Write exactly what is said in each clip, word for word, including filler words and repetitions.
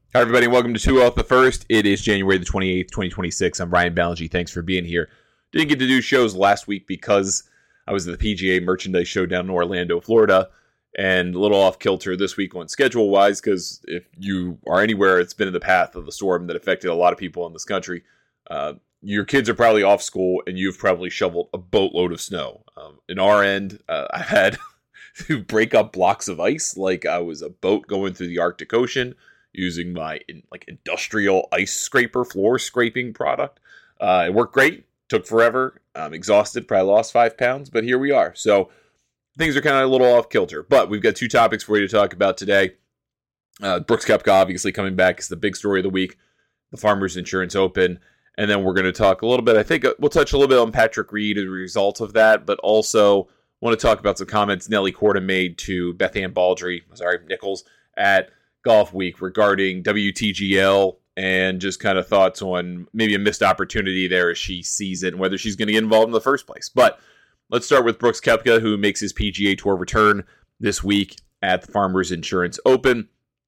Hi, everybody. Welcome to Two Off the First. It is January the twenty-eighth, twenty twenty-six. I'm Ryan Ballengee. Thanks for being here. Didn't get to do shows last week because I was at the P G A Merchandise Show down in Orlando, Florida, and a little off kilter this week on schedule-wise because if you are anywhere, it's been in the path of the storm that affected a lot of people in this country. Uh, your kids are probably off school, and you've probably shoveled a boatload of snow. Um, in our end, uh, I had to break up blocks of ice like I was a boat going through the Arctic Ocean, using my in, like industrial ice scraper floor scraping product. Uh, it worked great. Took forever. I'm exhausted. Probably lost five pounds, but here we are. So things are kind of a little off kilter. But we've got two topics for you to talk about today. Uh, Brooks Koepka obviously coming back is the big story of the week. The Farmers Insurance Open. And then we're going to talk a little bit. I think we'll touch a little bit on Patrick Reed as a result of that, but also want to talk about some comments Nelly Korda made to Beth Ann Baldry, sorry, Nichols, at Golf Week regarding W T G L and just kind of thoughts on maybe a missed opportunity there as she sees it and whether she's going to get involved in the first place. But let's start with Brooks Koepka, who makes his P G A Tour return this week at the Farmers Insurance Open.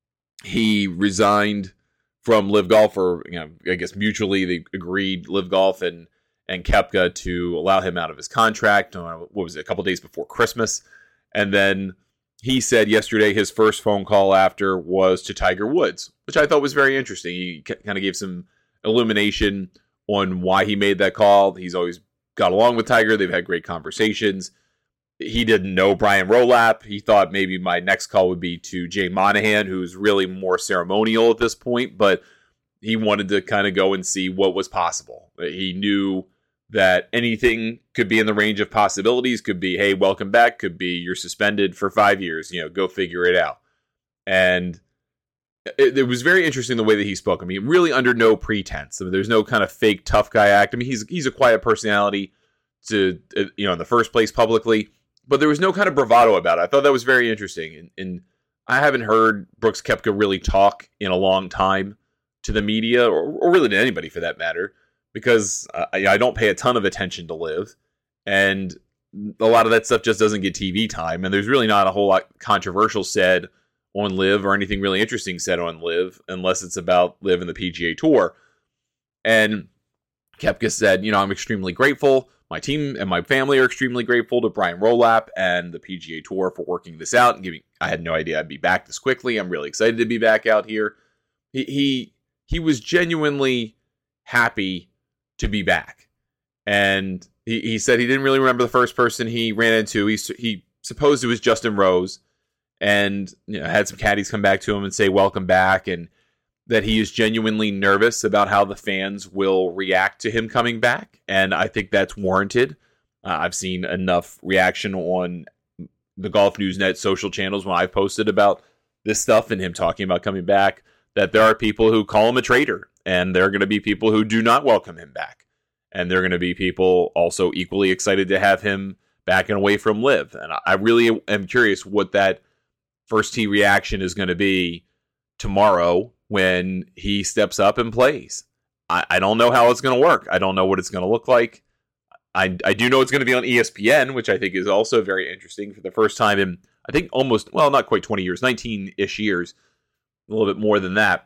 He resigned from Live Golf, or you know, I guess mutually they agreed, Live Golf and and Koepka, to allow him out of his contract. Uh, what was it, a couple days before Christmas, and then he said yesterday his first phone call after was to Tiger Woods, which I thought was very interesting. He kind of gave some illumination on why he made that call. He's always got along with Tiger. They've had great conversations. He didn't know Brian Rolapp. He thought maybe my next call would be to Jay Monahan, who's really more ceremonial at this point, but he wanted to kind of go and see what was possible. He knew that anything could be in the range of possibilities. Could be, hey, welcome back. Could be, you're suspended for five years. You know, go figure it out. And it, it was very interesting the way that he spoke. I mean, really under no pretense. I mean, there's no kind of fake tough guy act. I mean, he's he's a quiet personality to, you know, in the first place publicly, but there was no kind of bravado about it. I thought that was very interesting. And, and I haven't heard Brooks Koepka really talk in a long time to the media, or, or really to anybody for that matter, because I, I don't pay a ton of attention to Live, and a lot of that stuff just doesn't get T V time, and there's really not a whole lot controversial said on Live or anything really interesting said on Live unless it's about Live and the P G A Tour. And Koepka said, you know, I'm extremely grateful. My team and my family are extremely grateful to Brian Rolapp and the P G A Tour for working this out and giving. I had no idea I'd be back this quickly. I'm really excited to be back out here. He he, he was genuinely happy to be back. And he, he said he didn't really remember the first person he ran into. He he supposed it was Justin Rose, and you know, had some caddies come back to him and say welcome back, and that he is genuinely nervous about how the fans will react to him coming back. And I think that's warranted. Uh, I've seen enough reaction on the Golf News Net social channels when I've posted about this stuff and him talking about coming back, that there are people who call him a traitor. And there are going to be people who do not welcome him back. And there are going to be people also equally excited to have him back and away from Live. And I really am curious what that first tee reaction is going to be tomorrow when he steps up and plays. I, I don't know how it's going to work. I don't know what it's going to look like. I, I do know it's going to be on E S P N, which I think is also very interesting for the first time in, I think, almost, well, not quite twenty years, nineteen-ish years, a little bit more than that.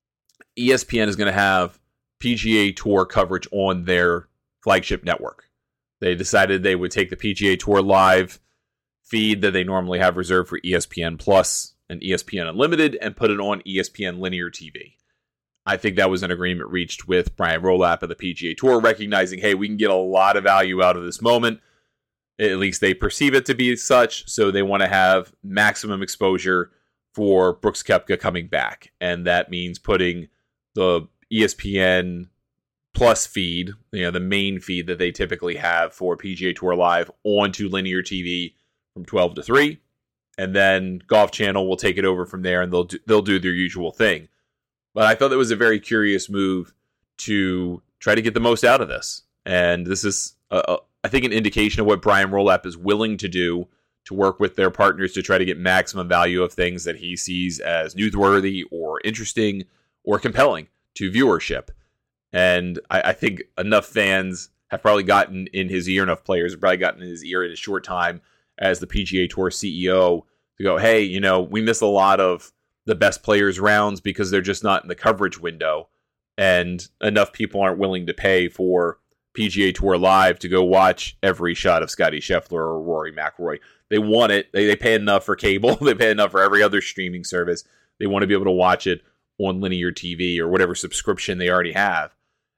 E S P N is going to have P G A Tour coverage on their flagship network. They decided they would take the P G A Tour live feed that they normally have reserved for E S P N Plus and E S P N Unlimited and put it on E S P N Linear T V. I think that was an agreement reached with Brian Rolapp of the P G A Tour, recognizing, hey, we can get a lot of value out of this moment. At least they perceive it to be such, so they want to have maximum exposure for Brooks Koepka coming back. And that means putting the E S P N Plus feed, you know, the main feed that they typically have for P G A Tour Live, onto linear T V from twelve to three, and then Golf Channel will take it over from there, and they'll do, they'll do their usual thing. But I thought that was a very curious move to try to get the most out of this, and this is, a, a, I think, an indication of what Brian Rolapp is willing to do to work with their partners to try to get maximum value of things that he sees as newsworthy or interesting or compelling to viewership. And I, I think enough fans have probably gotten in his ear, enough players have probably gotten in his ear in a short time as the P G A Tour C E O to go, hey, you know, we miss a lot of the best players rounds because they're just not in the coverage window, and enough people aren't willing to pay for P G A Tour Live to go watch every shot of Scottie Scheffler or Rory McIlroy. They want it. They, they pay enough for cable. They pay enough for every other streaming service. They want to be able to watch it on linear T V or whatever subscription they already have.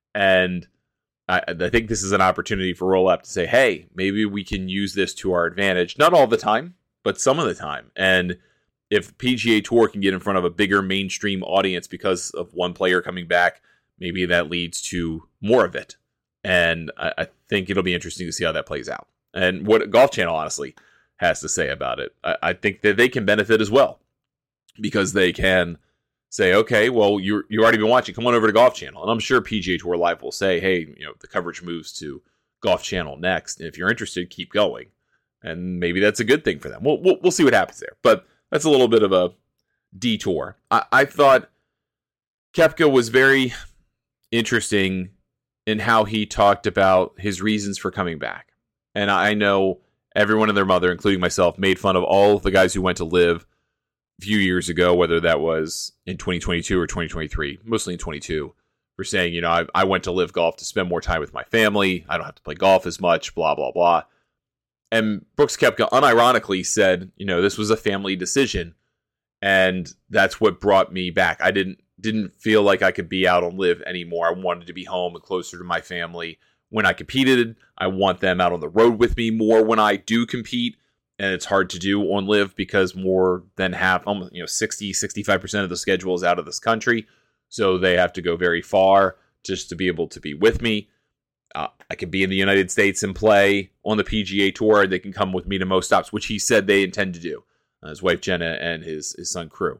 And I, I think this is an opportunity for Roll Up to say, hey, maybe we can use this to our advantage. Not all the time, but some of the time. And if P G A Tour can get in front of a bigger mainstream audience because of one player coming back, maybe that leads to more of it. And I, I think it'll be interesting to see how that plays out. And what Golf Channel, honestly, has to say about it. I, I think that they can benefit as well, because they can say, okay, well, you you already been watching. Come on over to Golf Channel. And I'm sure P G A Tour Live will say, hey, you know, the coverage moves to Golf Channel next. And if you're interested, keep going. And maybe that's a good thing for them. We'll, we'll, we'll see what happens there. But that's a little bit of a detour. I, I thought Koepka was very interesting in how he talked about his reasons for coming back. And I know everyone and their mother, including myself, made fun of all of the guys who went to live a few years ago, whether that was in twenty twenty-two or twenty twenty-three, mostly in twenty-two, for saying, you know, I, I went to live golf to spend more time with my family. I don't have to play golf as much, blah, blah, blah. And Brooks Koepka unironically said, you know, this was a family decision, and that's what brought me back. I didn't didn't feel like I could be out on live anymore. I wanted to be home and closer to my family. When I competed, I want them out on the road with me more when I do compete. And it's hard to do on live because more than half, almost, you know, sixty, sixty-five percent of the schedule is out of this country. So they have to go very far just to be able to be with me. Uh, I can be in the United States and play on the P G A Tour. They can come with me to most stops, which he said they intend to do. Uh, his wife, Jenna, and his, his son, Crew.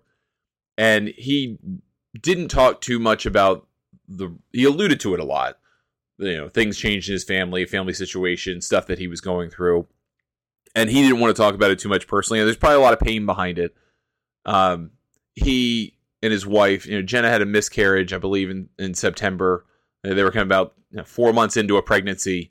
And he didn't talk too much about the, he alluded to it a lot. You know, things changed in his family, family situation, stuff that he was going through. And he didn't want to talk about it too much personally. And there's probably a lot of pain behind it. Um, he and his wife, you know, Jenna had a miscarriage, I believe, in, in September. They were kind of about you know, four months into a pregnancy,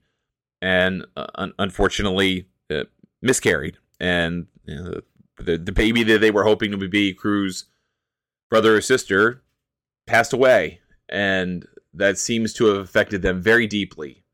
and uh, un- unfortunately uh, miscarried. And you know, the the baby that they were hoping to be Crew's brother or sister passed away, and that seems to have affected them very deeply.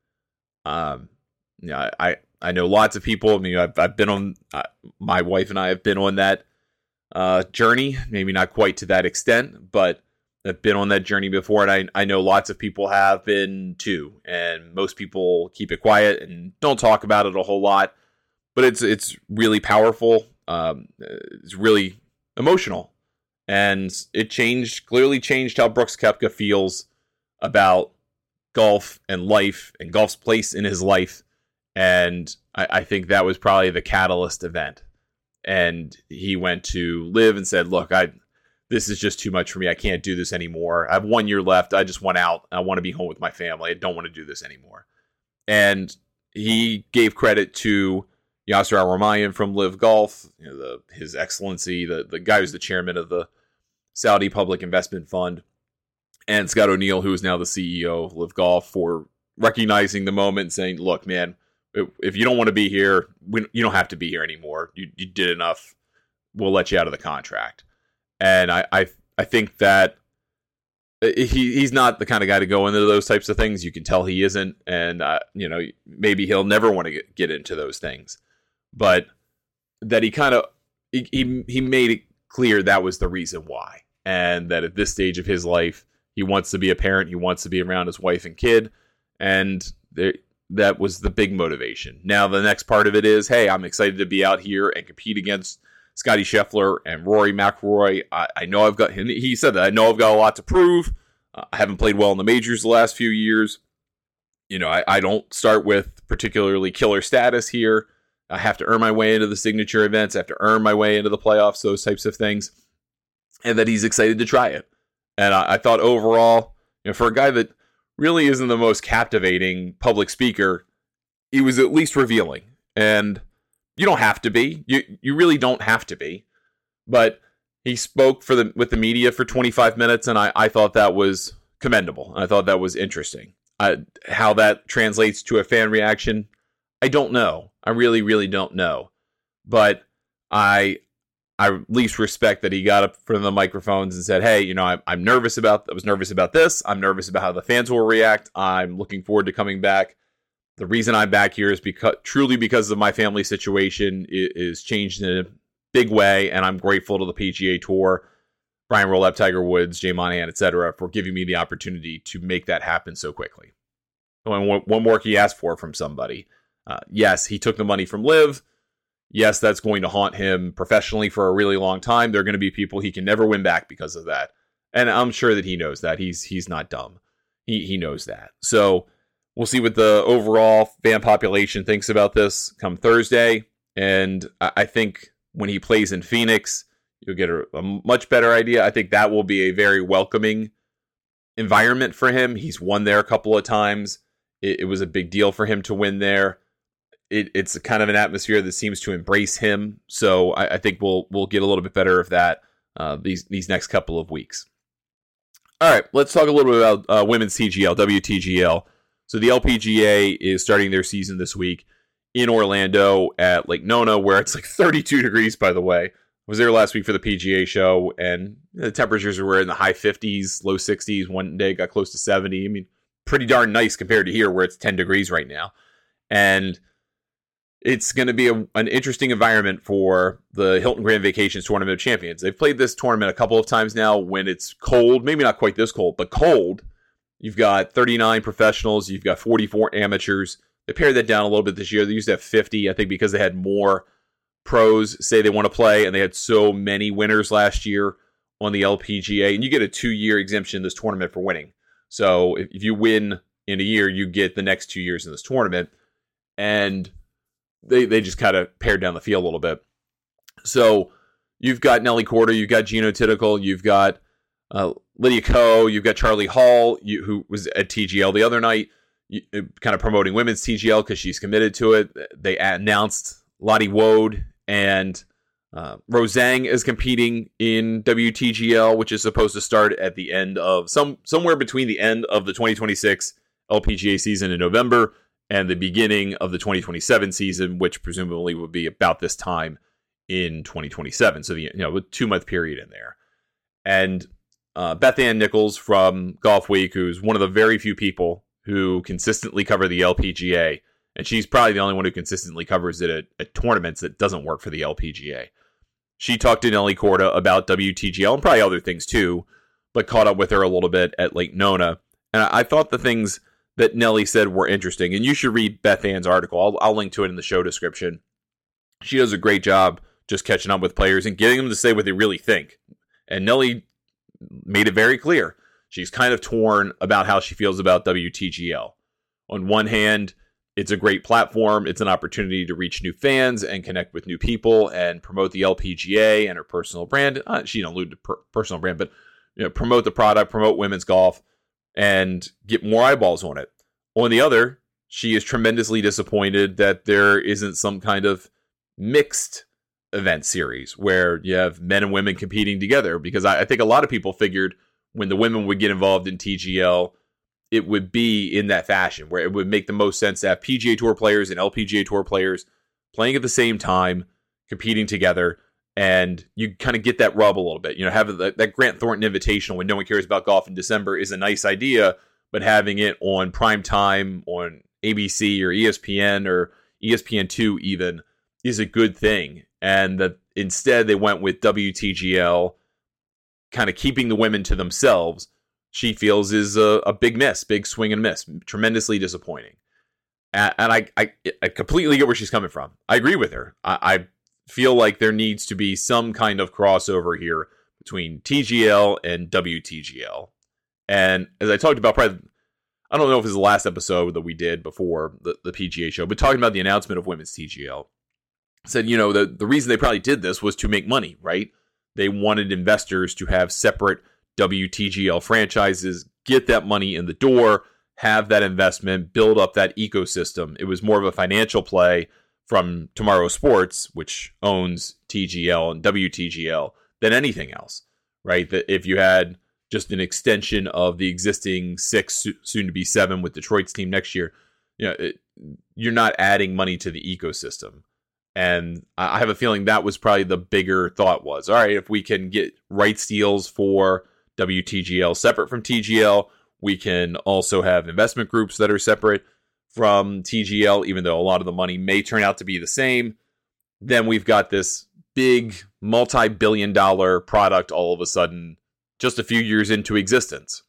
Um, you know, I I know lots of people. I mean, I've I've been on uh, my wife and I have been on that uh, journey. Maybe not quite to that extent, but I've been on that journey before, and I I know lots of people have been too. And most people keep it quiet and don't talk about it a whole lot. But it's it's really powerful. Um, it's really emotional, and it changed clearly changed how Brooks Koepka feels about golf and life and golf's place in his life. And I, I think that was probably the catalyst event. And he went to live and said, look, I this is just too much for me. I can't do this anymore. I have one year left. I just want out. I want to be home with my family. I don't want to do this anymore. And he gave credit to Yasser Al-Rumayyan from Live Golf, you know, the, his excellency, the, the guy who's the chairman of the Saudi Public Investment Fund, and Scott O'Neill, who is now the C E O of Live Golf, for recognizing the moment and saying, look, man, if you don't want to be here, we, you don't have to be here anymore. You, you did enough. We'll let you out of the contract. And I, I, I think that he he's not the kind of guy to go into those types of things. You can tell he isn't. And, uh, you know, maybe he'll never want to get, get into those things. But that he kind of, he, he, he made it clear that was the reason why. And that at this stage of his life, he wants to be a parent. He wants to be around his wife and kid. And there, that was the big motivation. Now, the next part of it is, hey, I'm excited to be out here and compete against Scottie Scheffler and Rory McIlroy. I, I know I've got, he said that, I know I've got a lot to prove. Uh, I haven't played well in the majors the last few years. You know, I, I don't start with particularly killer status here. I have to earn my way into the signature events. I have to earn my way into the playoffs, those types of things. And that he's excited to try it. And I, I thought overall, you know, for a guy that really isn't the most captivating public speaker, he was at least revealing. And you don't have to be. You you really don't have to be. But he spoke for the with the media for twenty-five minutes, and I, I thought that was commendable. I thought that was interesting. I, how that translates to a fan reaction, I don't know. I really, really don't know. But I I at least respect that he got up from the microphones and said, hey, you know, I, I'm nervous about, I was nervous about this. I'm nervous about how the fans will react. I'm looking forward to coming back. The reason I'm back here is because truly because of my family situation is, is changed in a big way. And I'm grateful to the P G A Tour, Brian Rowlett, Tiger Woods, Jay Monahan, et cetera, for giving me the opportunity to make that happen so quickly. And what more he asked for from somebody. Uh, yes, he took the money from Liv. Yes, that's going to haunt him professionally for a really long time. There are going to be people he can never win back because of that. And I'm sure that he knows that. He's he's not dumb. He he knows that. So we'll see what the overall fan population thinks about this come Thursday. And I, I think when he plays in Phoenix, you'll get a, a much better idea. I think that will be a very welcoming environment for him. He's won there a couple of times. It, it was a big deal for him to win there. It, it's kind of an atmosphere that seems to embrace him. So I, I think we'll we'll get a little bit better of that uh, these these next couple of weeks. All right, let's talk a little bit about uh, women's T G L, W T G L. So the L P G A is starting their season this week in Orlando at Lake Nona, where it's like thirty-two degrees, by the way. I was there last week for the P G A show, and the temperatures were in the high fifties, low sixties. One day got close to seventy. I mean, pretty darn nice compared to here, where it's ten degrees right now. And it's going to be a, an interesting environment for the Hilton Grand Vacations Tournament of Champions. They've played this tournament a couple of times now when it's cold, maybe not quite this cold, but cold. You've got thirty-nine professionals. You've got forty-four amateurs. They pared that down a little bit this year. They used to have fifty, I think, because they had more pros say they want to play, and they had so many winners last year on the L P G A. And you get a two-year exemption in this tournament for winning. So if, if you win in a year, you get the next two years in this tournament. And They they just kind of pared down the field a little bit. So you've got Nelly Korda, you've got Gino Tidical, you've got uh, Lydia Ko, you've got Charlie Hall, you, who was at T G L the other night, you, kind of promoting women's T G L because she's committed to it. They announced Lottie Wode and uh, Rose Zhang is competing in W T G L, which is supposed to start at the end of some somewhere between the end of the twenty twenty-six L P G A season in November and the beginning of the twenty twenty-seven season, which presumably would be about this time in twenty twenty-seven. So, the you know, a two-month period in there. And uh, Beth Ann Nichols from Golf Week, who's one of the very few people who consistently cover the L P G A, and she's probably the only one who consistently covers it at, at tournaments that doesn't work for the L P G A. She talked to Nelly Korda about W T G L and probably other things too, but caught up with her a little bit at Lake Nona. And I, I thought the things that Nelly said were interesting. And you should read Beth Ann's article. I'll, I'll link to it in the show description. She does a great job just catching up with players and getting them to say what they really think. And Nelly made it very clear. She's kind of torn about how she feels about W T G L. On one hand, it's a great platform. It's an opportunity to reach new fans and connect with new people and promote the L P G A and her personal brand. Uh, she didn't allude to per- personal brand, but you know, promote the product, promote women's golf, and get more eyeballs on it. On the other, she is tremendously disappointed that there isn't some kind of mixed event series where you have men and women competing together. Because I, I think a lot of people figured when the women would get involved in T G L, it would be in that fashion where it would make the most sense to have P G A Tour players and L P G A Tour players playing at the same time, competing together. And you kind of get that rub a little bit. You know, having that, that Grant Thornton Invitational when no one cares about golf in December is a nice idea, but having it on prime time on A B C or E S P N or E S P N two even is a good thing. And that instead they went with W T G L, kind of keeping the women to themselves, she feels is a, a big miss, big swing and miss, tremendously disappointing. And, and I, I, I completely get where she's coming from. I agree with her. I, I feel like there needs to be some kind of crossover here between T G L and W T G L. And as I talked about, probably, I don't know if it was the last episode that we did before the, the P G A show, but talking about the announcement of women's T G L, said, you know, the, the reason they probably did this was to make money, right? They wanted investors to have separate W T G L franchises, get that money in the door, have that investment, build up that ecosystem. It was more of a financial play from Tomorrow Sports, which owns T G L and W T G L, than anything else, right? That if you had just an extension of the existing six, soon to be seven with Detroit's team next year, you know, it, you're not adding money to the ecosystem. And I have a feeling that was probably the bigger thought was, all right, if we can get rights deals for W T G L separate from T G L, we can also have investment groups that are separate from T G L, even though a lot of the money may turn out to be the same. Then we've got this big multi-billion dollar product all of a sudden, just a few years into existence.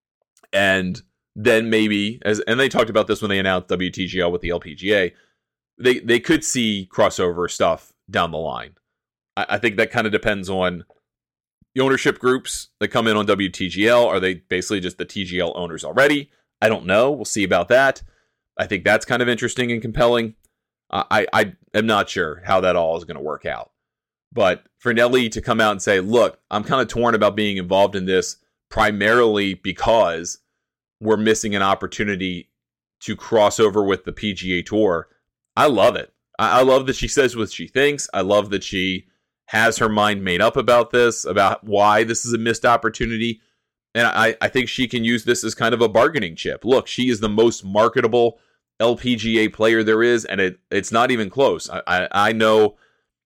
And then maybe, as and they talked about this when they announced W T G L with the L P G A, they, they could see crossover stuff down the line. I, I think that kind of depends on the ownership groups that come in on W T G L. Are they basically just the T G L owners already? I don't know. We'll see about that. I think that's kind of interesting and compelling. Uh, I, I am not sure how that all is going to work out. But for Nelly to come out and say, look, I'm kind of torn about being involved in this primarily because we're missing an opportunity to cross over with the P G A Tour. I love it. I, I love that she says what she thinks. I love that she has her mind made up about this, about why this is a missed opportunity. And I, I think she can use this as kind of a bargaining chip. Look, she is the most marketable L P G A player there is, and it it's not even close. I, I, I know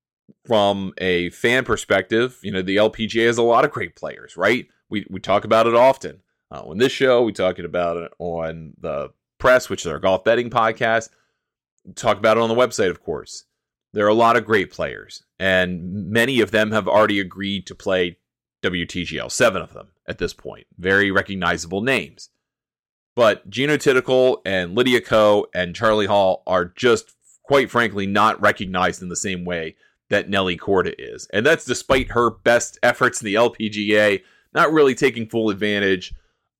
from a fan perspective, you know, the L P G A has a lot of great players, right? We we talk about it often. Uh, on this show, we talk about it on the Press, which is our golf betting podcast. We talk about it on the website, of course. There are a lot of great players, and many of them have already agreed to play W T G L, seven of them at this point. Very recognizable names. But Gino Tidical and Lydia Ko and Charlie Hall are just, quite frankly, not recognized in the same way that Nelly Korda is. And that's despite her best efforts in the L P G A, not really taking full advantage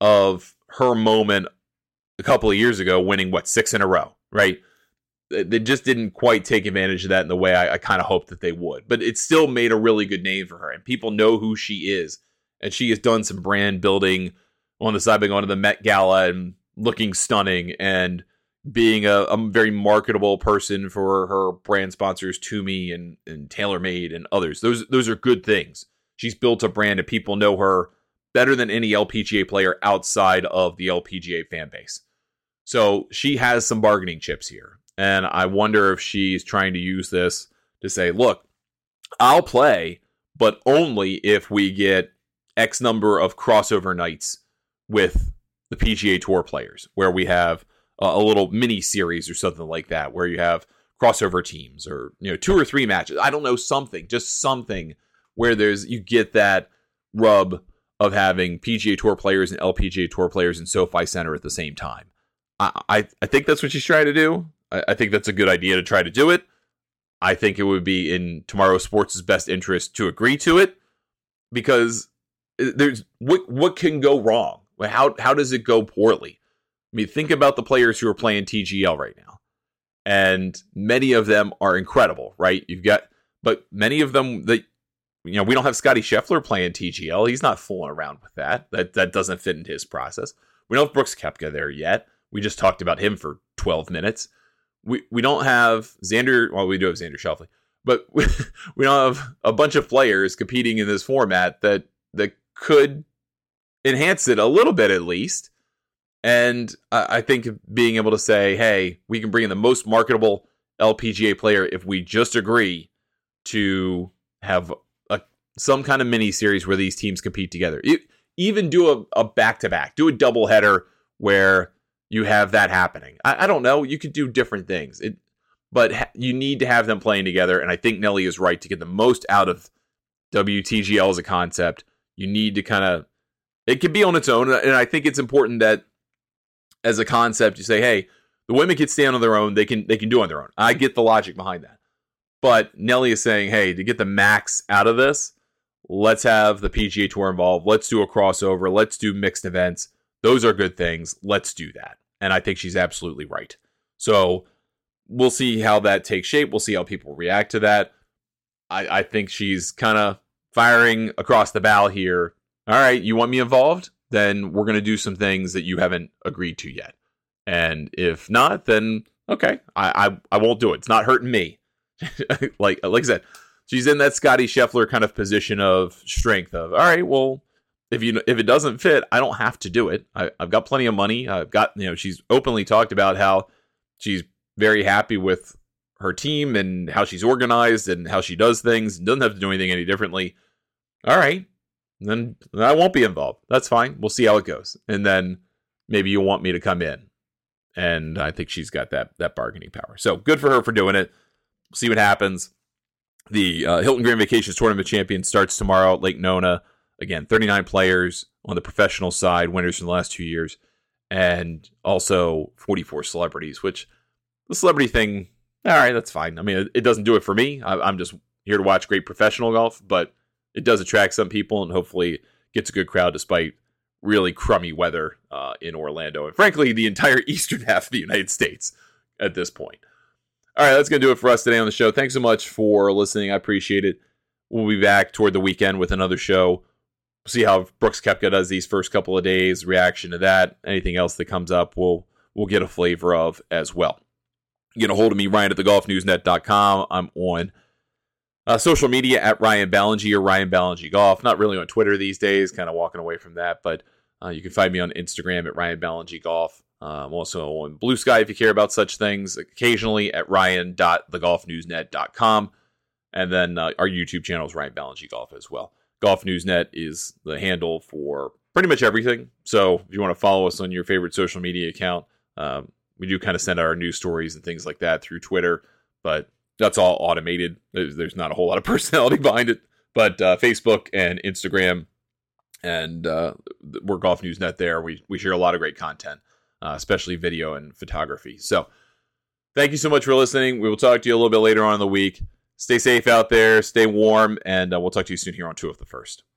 of her moment a couple of years ago, winning, what, six in a row, right? They just didn't quite take advantage of that in the way I, I kind of hoped that they would. But it still made a really good name for her, and people know who she is. And she has done some brand building on the side by going to the Met Gala and looking stunning and being a, a very marketable person for her brand sponsors, Toomey and, and TaylorMade and others. Those, those are good things. She's built a brand and people know her better than any L P G A player outside of the L P G A fan base. So she has some bargaining chips here. And I wonder if she's trying to use this to say, look, I'll play, but only if we get X number of crossover nights with the P G A Tour players, where we have a little mini series or something like that, where you have crossover teams or, you know, two or three matches. I don't know, something, just something where there's, you get that rub of having P G A Tour players and L P G A Tour players in SoFi Center at the same time. I, I, I think that's what she's trying to do. I, I think that's a good idea to try to do it. I think it would be in Tomorrow Sports' best interest to agree to it, because there's what what can go wrong? How how does it go poorly? I mean, think about the players who are playing T G L right now, and many of them are incredible, right? You've got, but many of them that, you know, we don't have Scotty Scheffler playing T G L. He's not fooling around with that. That that doesn't fit into his process. We don't have Brooks Koepka there yet. We just talked about him for twelve minutes. We we don't have Xander. Well, we do have Xander Schauffele, but we, we don't have a bunch of players competing in this format that that could enhance it a little bit at least. And I, I think being able to say, hey, we can bring in the most marketable L P G A player if we just agree to have a some kind of mini series where these teams compete together. It, even do a, a back-to-back, do a doubleheader where you have that happening. I, I don't know. You could do different things. It, but ha- you need to have them playing together. And I think Nelly is right to get the most out of W T G L as a concept. You need to kind of, it can be on its own. And I think it's important that as a concept, you say, hey, the women can stand on their own. They can, they can do it on their own. I get the logic behind that. But Nelly is saying, hey, to get the max out of this, let's have the P G A Tour involved. Let's do a crossover. Let's do mixed events. Those are good things. Let's do that. And I think she's absolutely right. So we'll see how that takes shape. We'll see how people react to that. I, I think she's kind of firing across the bow here. All right, you want me involved? Then we're going to do some things that you haven't agreed to yet. And if not, then okay, I I, I won't do it. It's not hurting me. like, like I said, she's in that Scotty Scheffler kind of position of strength of, all right, well, If you if it doesn't fit, I don't have to do it. I, I've got plenty of money. I've got, you know, she's openly talked about how she's very happy with her team and how she's organized and how she does things, doesn't have to do anything any differently, all right, then I won't be involved. That's fine. We'll see how it goes. And then maybe you'll want me to come in. And I think she's got that that bargaining power. So good for her for doing it. We'll see what happens. The uh, Hilton Grand Vacations Tournament Champion starts tomorrow at Lake Nona. Again, thirty-nine players on the professional side, winners from the last two years. And also forty-four celebrities, which the celebrity thing, all right, that's fine. I mean, it, it doesn't do it for me. I, I'm just here to watch great professional golf, but it does attract some people and hopefully gets a good crowd despite really crummy weather uh, in Orlando. And frankly, the entire eastern half of the United States at this point. All right, that's going to do it for us today on the show. Thanks so much for listening. I appreciate it. We'll be back toward the weekend with another show. See how Brooks Koepka does these first couple of days, reaction to that. Anything else that comes up, we'll we'll get a flavor of as well. Get a hold of me, Ryan at the golf news net dot com. I'm on uh, social media at Ryan Ballingy or Ryan Ballingy Golf. Not really on Twitter these days, kind of walking away from that, but uh, you can find me on Instagram at Ryan Ballingy Golf. Uh, I'm also on Blue Sky if you care about such things, occasionally at ryan dot the golf news net dot com. And then uh, our YouTube channel is Ryan Ballingy Golf as well. Golf News Net is the handle for pretty much everything. So if you want to follow us on your favorite social media account, um, we do kind of send out our news stories and things like that through Twitter, but that's all automated. There's, there's not a whole lot of personality behind it, but uh, Facebook and Instagram, and uh, we're Golf News Net there. We, we share a lot of great content, uh, especially video and photography. So thank you so much for listening. We will talk to you a little bit later on in the week. Stay safe out there, stay warm, and uh, we'll talk to you soon here on Two of the First.